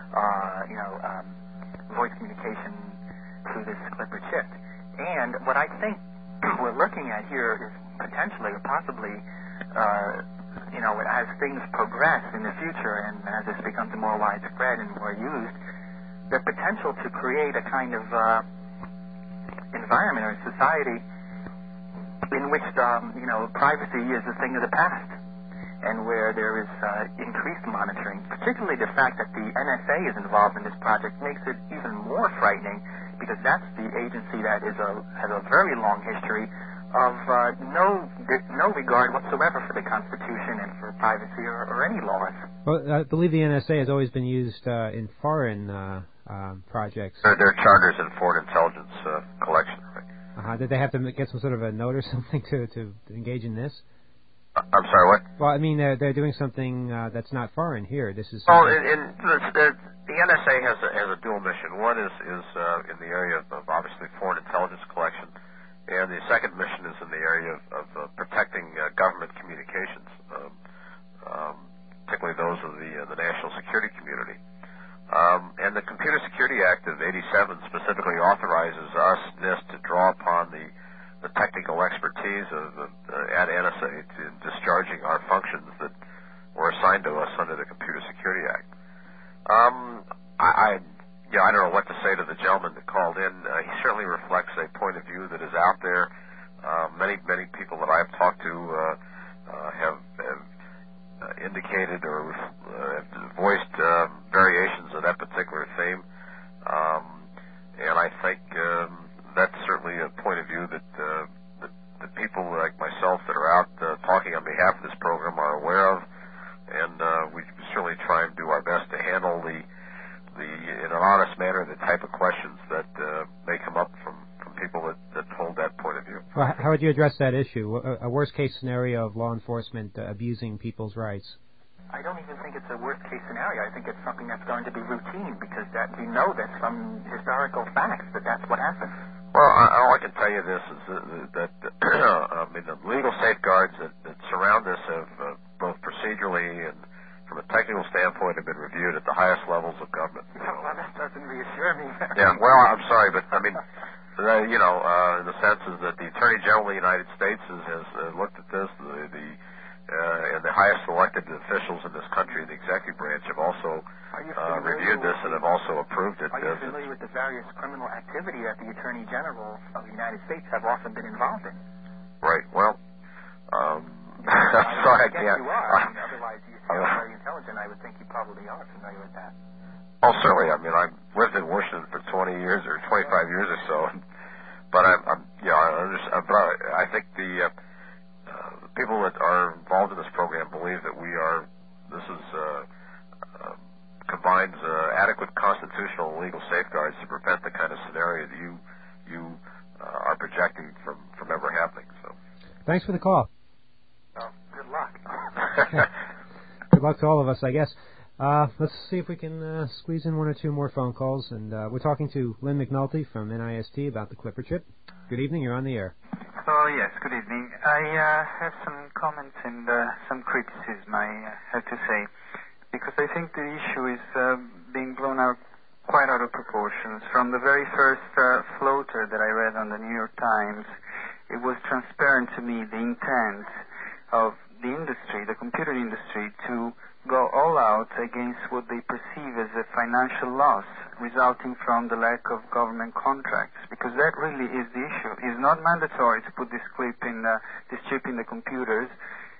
voice communication through this Clipper chip. And what I think we're looking at here is potentially or possibly, as things progress in the future and as this becomes more widespread and more used, the potential to create a kind of environment or society in which, privacy is a thing of the past and where there is increased monitoring. Particularly the fact that the NSA is involved in this project makes it even more frightening because that's the agency that has a very long history of no regard whatsoever for the Constitution and for privacy or any laws. Well, I believe the NSA has always been used in foreign projects. Their charters in foreign intelligence collection. Right? Did they have to get some sort of a note or something to engage in this? I'm sorry, what? Well, I mean, they're doing something that's not foreign here. This is. Well, the NSA has a dual mission. One is in the area of obviously foreign intelligence collection, and the second mission is in the area of protecting government communications, particularly those of the national security community. And the Computer Security Act of '87 specifically authorizes us, NIST, to draw upon the technical expertise at NSA in discharging our functions that were assigned to us under the Computer Security Act. I don't know what to say to the gentleman that called in. He certainly reflects a point of view that is out there. Many people that I've talked to have indicated or have voiced variations of that particular theme. And I think that's certainly a point of view that people like myself that are out talking on behalf of this program are aware of. And we certainly try and do our best to handle in an honest manner the type of questions that may come up from people that hold that point of view. Well, how would you address that issue? A worst-case scenario of law enforcement abusing people's rights? I don't even think it's a worst-case scenario. I think it's something that's going to be routine because that we know that from historical facts that's what happens. Well, all I can tell you this is that the legal safeguards that surround this have both procedurally and from a technical standpoint have been reviewed at the highest levels of government. Well, that doesn't reassure me. Yeah, well, I'm sorry, but I mean, in the sense is that the Attorney General of the United States has looked at this, and the highest elected officials in this country, the executive branch, have also reviewed this and have also approved it. Are you familiar with the various criminal activity that the Attorney General of the United States have often been involved in? Right. Well, sorry, I can't. You are. Otherwise, you sound very intelligent. I would think you probably are familiar with that. Oh, certainly. I mean, I've lived in Washington for 20 years or 25 years or so, but I think the people that are involved in this program believe that this combines adequate constitutional and legal safeguards to prevent the kind of scenario that you are projecting from ever happening. So, thanks for the call. Well, good luck. Good luck to all of us, I guess. Let's see if we can squeeze in one or two more phone calls. And we're talking to Lynn McNulty from NIST about the Clipper chip. Good evening. You're on the air. Oh, yes. Good evening. I have some comments and some criticism, I have to say, because I think the issue is being blown out quite out of proportions. From the very first floater that I read on the New York Times, it was transparent to me the intent of the industry, the computer industry, to go all out against what they perceive as a financial loss resulting from the lack of government contracts, because that really is the issue. It's not mandatory to put this chip in the computers.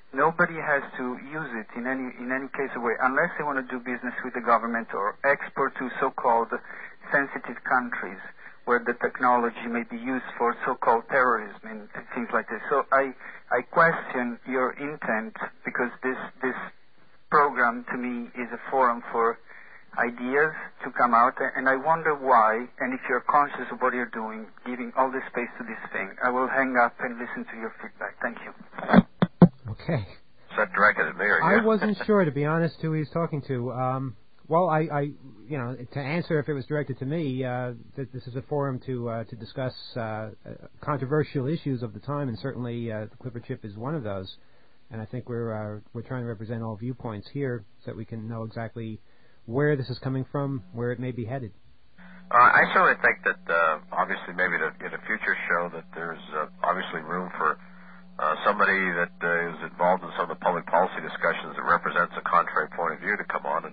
nobody has to use it in any case of way unless they want to do business with the government or export to so-called sensitive countries where the technology may be used for so-called terrorism and things like this. So I question your intent, because this program to me is a forum for ideas to come out, and I wonder why, and if you're conscious of what you're doing, giving all this space to this thing. I will hang up and listen to your feedback. Thank you. Okay. Is that directed at me or you? I wasn't sure, to be honest, who he was talking to. Well, I to answer if it was directed to me, this is a forum to discuss controversial issues of the time, and certainly the Clipper chip is one of those. And I think we're trying to represent all viewpoints here so that we can know exactly where this is coming from, where it may be headed. I certainly think that obviously maybe in a future show that there's obviously room for somebody that is involved in some of the public policy discussions that represents a contrary point of view to come on and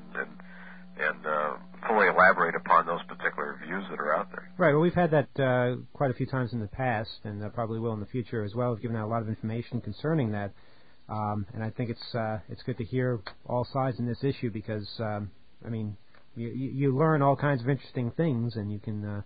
fully elaborate upon those particular views that are out there. Right. Well, we've had that quite a few times in the past, and probably will in the future as well. We've given out a lot of information concerning that, and I think it's good to hear all sides in this issue because, I mean, you learn all kinds of interesting things, and you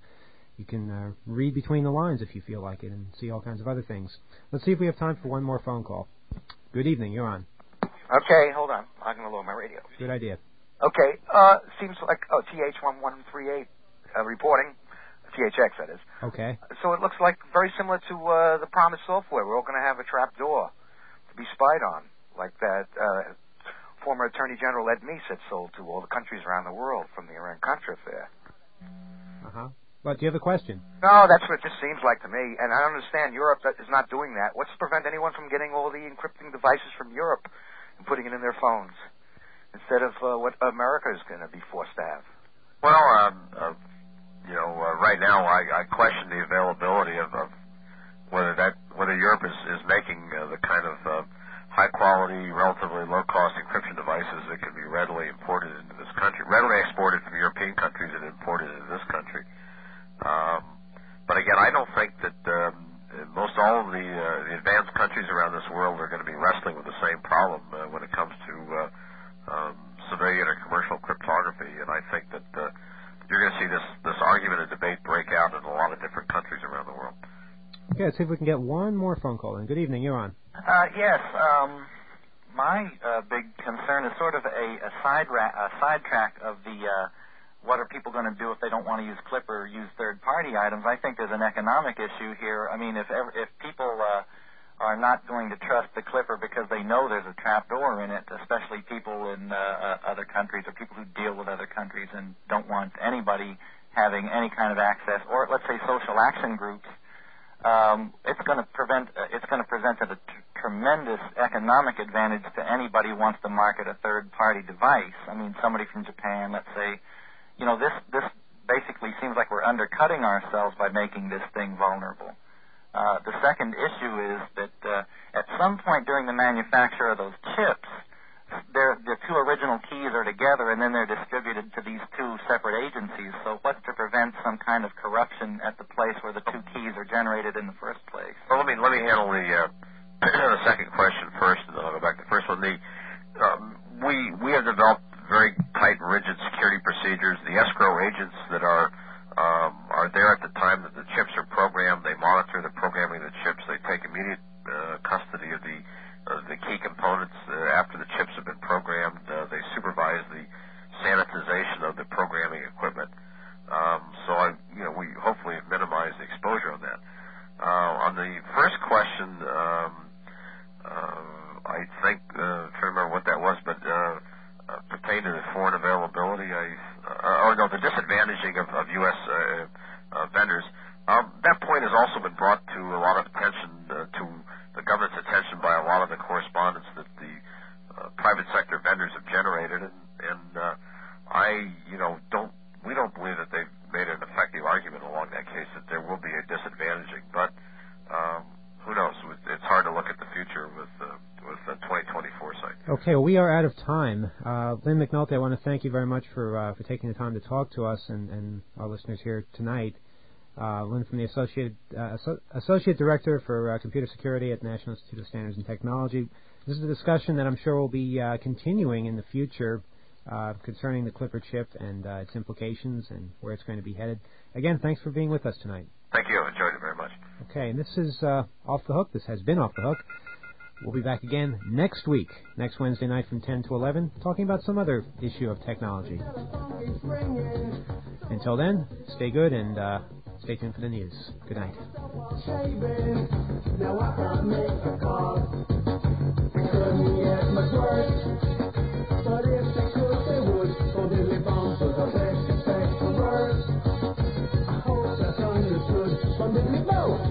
can read between the lines if you feel like it, and see all kinds of other things. Let's see if we have time for one more phone call. Good evening. You're on. Okay, hold on. I'm going to lower my radio. Good idea. Okay, seems like, TH1138 reporting, THX that is. Okay. So it looks like very similar to the Promise software. We're all going to have a trap door to be spied on, like that former Attorney General Ed Meese had sold to all the countries around the world from the Iran-Contra affair. Uh-huh. Well, do you have a question? No, that's what it just seems like to me, and I understand Europe is not doing that. What's to prevent anyone from getting all the encrypting devices from Europe and putting it in their phones, instead of what America is going to be forced to have? Well, right now I question the availability of whether Europe is making the kind of high quality, relatively low cost encryption devices that can be readily imported into this country, readily exported from European countries and imported into this country. But again, I don't think that most all of the advanced countries around this world are going to be wrestling with the same problem when it comes to civilian or commercial cryptography, and I think that you're going to see this argument and debate break out in a lot of different countries around the world. Okay, let's see if we can get one more phone call in. Good evening, you're on. Yes, my big concern is sort of a sidetrack of the what are people going to do if they don't want to use Clipper or use third-party items. I think there's an economic issue here. I mean, if people are not going to trust the Clipper because they know there's a trapdoor in it, especially people in other countries or people who deal with other countries and don't want anybody having any kind of access, or let's say social action groups, it's going to present a tremendous economic advantage to anybody who wants to market a third-party device. I mean, somebody from Japan, let's say, this basically seems like we're undercutting ourselves by making this thing vulnerable. The second issue is that at some point during the manufacture of those chips, the two original keys are together and then they're distributed to these two separate agencies. So what's to prevent some kind of corruption at the place where the two keys are generated in the first place? Well, let me handle the second question first, and then I'll go back to the first one. We have developed very tight and rigid security procedures. The escrow agents that are there at the time that the chips are programmed. They monitor the programming of the chips. They take immediate custody of the key components after the chips have been programmed. They supervise the sanitization of the programming equipment. We hopefully have minimized the exposure on that. On the first question, I think I'm trying to remember what that was, but pertained to the foreign availability. The disadvantaging of U.S. vendors. That point has also been brought to a lot of attention, to the government's attention by a lot of the correspondence that the private sector vendors have generated, and we don't believe that they've made an effective argument along that case that there will be a disadvantaging, but who knows? It's hard to look at the future with 2020 foresight. Okay, well, we are out of time. Lynn McNulty, I want to thank you very much for taking the time to talk to us and our listeners here tonight. Lynn from the Associate Director for Computer Security at the National Institute of Standards and Technology. This is a discussion that I'm sure will be continuing in the future concerning the Clipper chip and its implications and where it's going to be headed. Again, thanks for being with us tonight. Thank you. Enjoyed it very much. Okay, and this is Off the Hook. This has been Off the Hook. We'll be back again next week, next Wednesday night from 10 to 11, talking about some other issue of technology. Until then, stay good and stay tuned for the news. Good night. Now I can't make a call. Couldn't get much worse. But if they could, they would. For Billy Bones was a best respectful word. I hope that's understood from Billy Bones.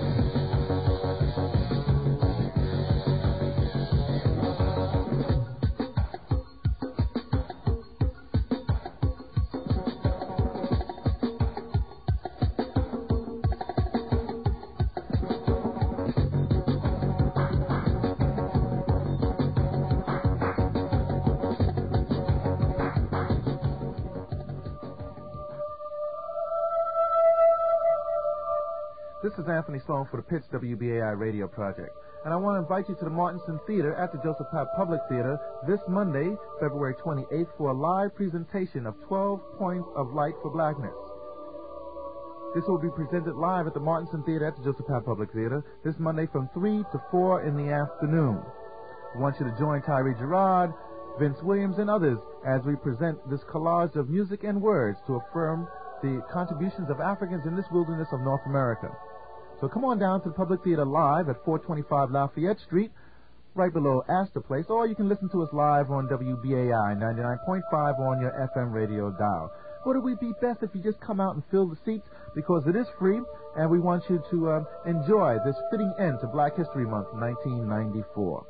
This is Anthony Sloan for the Pitch WBAI Radio Project, and I want to invite you to the Martinson Theater at the Joseph Papp Public Theater this Monday, February 28th, for a live presentation of 12 Points of Light for Blackness. This will be presented live at the Martinson Theater at the Joseph Papp Public Theater this Monday from 3 to 4 in the afternoon. We want you to join Tyree Gerard, Vince Williams, and others as we present this collage of music and words to affirm the contributions of Africans in this wilderness of North America. So come on down to the Public Theater live at 425 Lafayette Street, right below Astor Place, or you can listen to us live on WBAI 99.5 on your FM radio dial. Would it be best if you just come out and fill the seats, because it is free, and we want you to enjoy this fitting end to Black History Month 1994.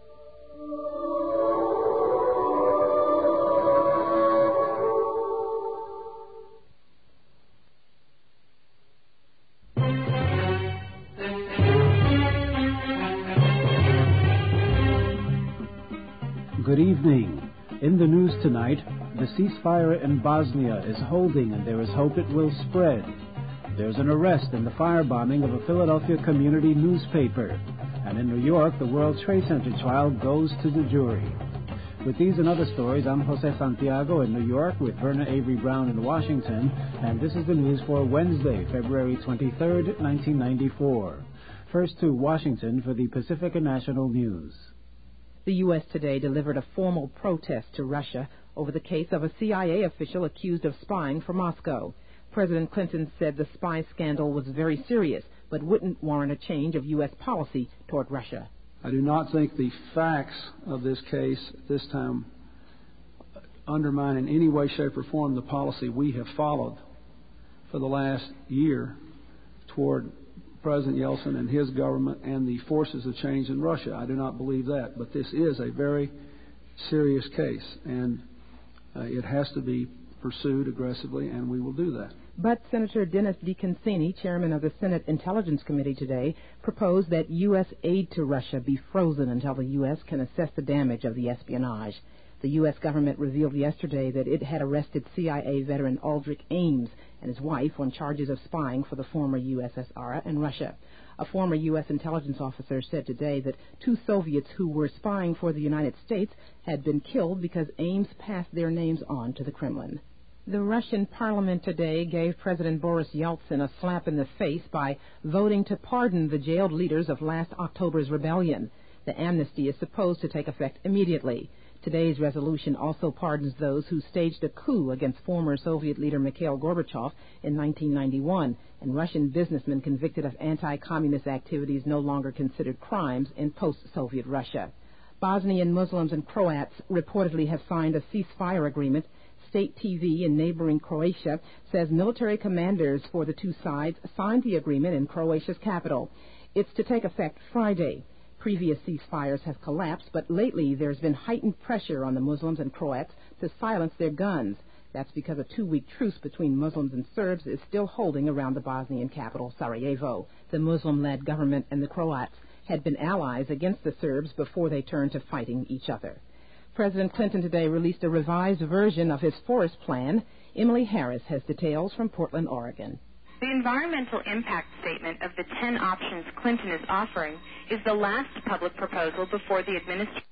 Good evening. In the news tonight, the ceasefire in Bosnia is holding and there is hope it will spread. There's an arrest in the firebombing of a Philadelphia community newspaper. And in New York, the World Trade Center trial goes to the jury. With these and other stories, I'm Jose Santiago in New York with Verna Avery Brown in Washington, and this is the news for Wednesday, February 23rd, 1994. First to Washington for the Pacifica National News. The U.S. today delivered a formal protest to Russia over the case of a CIA official accused of spying for Moscow. President Clinton said the spy scandal was very serious, but wouldn't warrant a change of U.S. policy toward Russia. I do not think the facts of this case at this time undermine in any way, shape, or form the policy we have followed for the last year toward President Yeltsin and his government and the forces of change in Russia. I do not believe that. But this is a very serious case, and it has to be pursued aggressively, and we will do that. But Senator Dennis DeConcini, chairman of the Senate Intelligence Committee today, proposed that U.S. aid to Russia be frozen until the U.S. can assess the damage of the espionage. The U.S. government revealed yesterday that it had arrested CIA veteran Aldrich Ames and his wife on charges of spying for the former USSR and Russia. A former U.S. intelligence officer said today that 2 Soviets who were spying for the United States had been killed because Ames passed their names on to the Kremlin. The Russian parliament today gave President Boris Yeltsin a slap in the face by voting to pardon the jailed leaders of last October's rebellion. The amnesty is supposed to take effect immediately. Today's resolution also pardons those who staged a coup against former Soviet leader Mikhail Gorbachev in 1991, and Russian businessmen convicted of anti-communist activities no longer considered crimes in post-Soviet Russia. Bosnian Muslims and Croats reportedly have signed a ceasefire agreement. State TV in neighboring Croatia says military commanders for the two sides signed the agreement in Croatia's capital. It's to take effect Friday. Previous ceasefires have collapsed, but lately there's been heightened pressure on the Muslims and Croats to silence their guns. That's because a 2-week truce between Muslims and Serbs is still holding around the Bosnian capital, Sarajevo. The Muslim-led government and the Croats had been allies against the Serbs before they turned to fighting each other. President Clinton today released a revised version of his forest plan. Emily Harris has details from Portland, Oregon. The environmental impact statement of the 10 options Clinton is offering is the last public proposal before the administration.